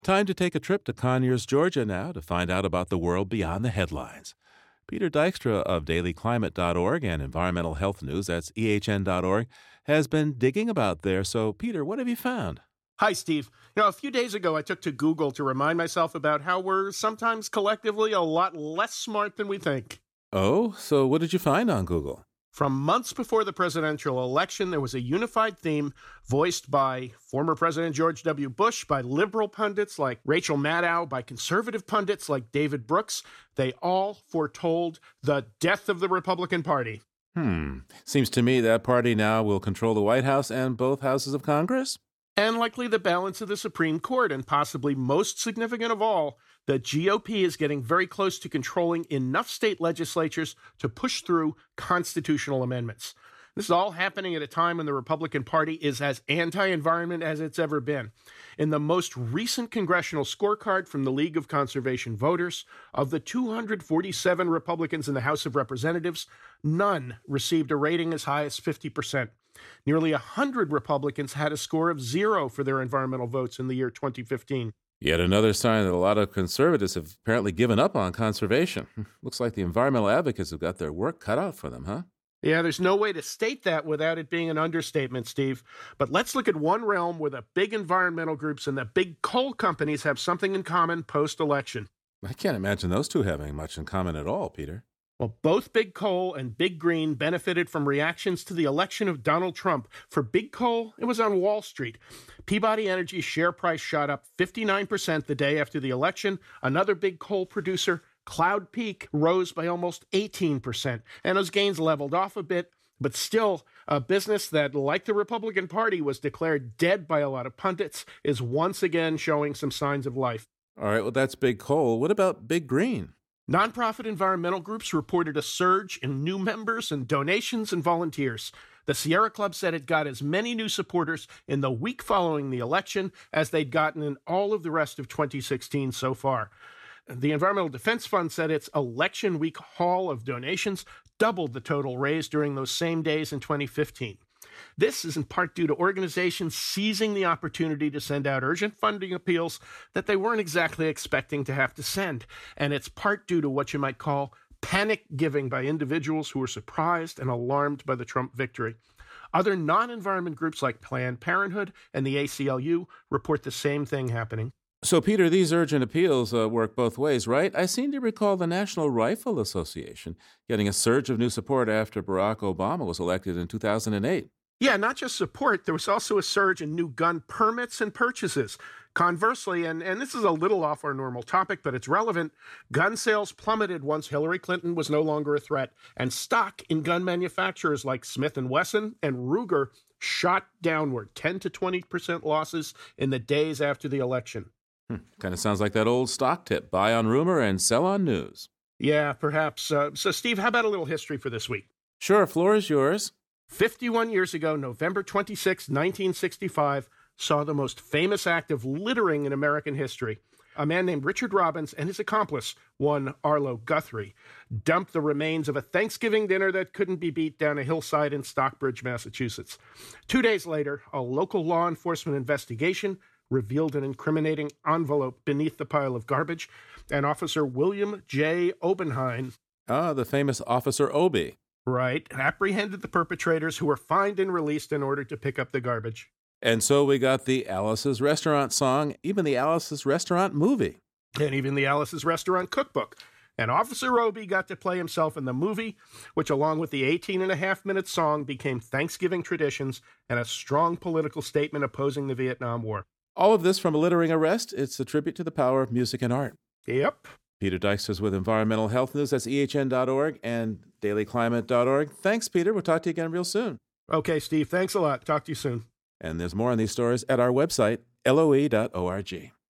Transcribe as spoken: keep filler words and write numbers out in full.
Time to take a trip to Conyers, Georgia now to find out about the world beyond the headlines. Peter Dykstra of daily climate dot org and Environmental Health News, that's E H N dot org, has been digging about there. So, Peter, what have you found? Hi, Steve. You know, a few days ago, I took to Google to remind myself about how we're sometimes collectively a lot less smart than we think. Oh, so what did you find on Google? From months before the presidential election, there was a unified theme voiced by former President George W. Bush, by liberal pundits like Rachel Maddow, by conservative pundits like David Brooks. They all foretold the death of the Republican Party. Hmm. Seems to me that party now will control the White House and both houses of Congress. And likely the balance of the Supreme Court, and possibly most significant of all, the G O P is getting very close to controlling enough state legislatures to push through constitutional amendments. This is all happening at a time when the Republican Party is as anti-environment as it's ever been. In the most recent congressional scorecard from the League of Conservation Voters, of the two hundred forty-seven Republicans in the House of Representatives, none received a rating as high as fifty percent. Nearly one hundred Republicans had a score of zero for their environmental votes in the year twenty fifteen. Yet another sign that a lot of conservatives have apparently given up on conservation. Looks like the environmental advocates have got their work cut out for them, huh? Yeah, there's no way to state that without it being an understatement, Steve. But let's look at one realm where the big environmental groups and the big coal companies have something in common post-election. I can't imagine those two having much in common at all, Peter. Well, both Big Coal and Big Green benefited from reactions to the election of Donald Trump. For Big Coal, it was on Wall Street. Peabody Energy's share price shot up fifty-nine percent the day after the election. Another big coal producer, Cloud Peak, rose by almost eighteen percent. And those gains leveled off a bit, but still, a business that, like the Republican Party, was declared dead by a lot of pundits, is once again showing some signs of life. All right, well, that's Big Coal. What about Big Green? Nonprofit environmental groups reported a surge in new members and donations and volunteers. The Sierra Club said it got as many new supporters in the week following the election as they'd gotten in all of the rest of twenty sixteen so far. The Environmental Defense Fund said its election week haul of donations doubled the total raised during those same days in twenty fifteen. This is in part due to organizations seizing the opportunity to send out urgent funding appeals that they weren't exactly expecting to have to send. And it's part due to what you might call panic giving by individuals who were surprised and alarmed by the Trump victory. Other non-environment groups like Planned Parenthood and the A C L U report the same thing happening. So, Peter, these urgent appeals uh, work both ways, right? I seem to recall the National Rifle Association getting a surge of new support after Barack Obama was elected in two thousand eight. Yeah, not just support. There was also a surge in new gun permits and purchases. Conversely, and, and this is a little off our normal topic, but it's relevant, gun sales plummeted once Hillary Clinton was no longer a threat, and stock in gun manufacturers like Smith and Wesson and Ruger shot downward, ten to twenty percent losses in the days after the election. Hmm. Kind of sounds like that old stock tip, buy on rumor and sell on news. Yeah, perhaps. Uh, so, Steve, how about a little history for this week? Sure, floor is yours. fifty-one years ago, November twenty-sixth, nineteen sixty-five, saw the most famous act of littering in American history. A man named Richard Robbins and his accomplice, one Arlo Guthrie, dumped the remains of a Thanksgiving dinner that couldn't be beat down a hillside in Stockbridge, Massachusetts. Two days later, a local law enforcement investigation revealed an incriminating envelope beneath the pile of garbage, and Officer William J. Obenheim, Ah, the famous Officer Obie. right, apprehended the perpetrators, who were fined and released in order to pick up the garbage. And so we got the Alice's Restaurant song, even the Alice's Restaurant movie. And even the Alice's Restaurant cookbook. And Officer Obie got to play himself in the movie, which, along with the eighteen and a half minute song, became Thanksgiving traditions and a strong political statement opposing the Vietnam War. All of this from a littering arrest. It's a tribute to the power of music and art. Yep. Peter Dykstra with Environmental Health News. That's E H N dot org and daily climate dot org. Thanks, Peter. We'll talk to you again real soon. Okay, Steve. Thanks a lot. Talk to you soon. And there's more on these stories at our website, L O E dot org.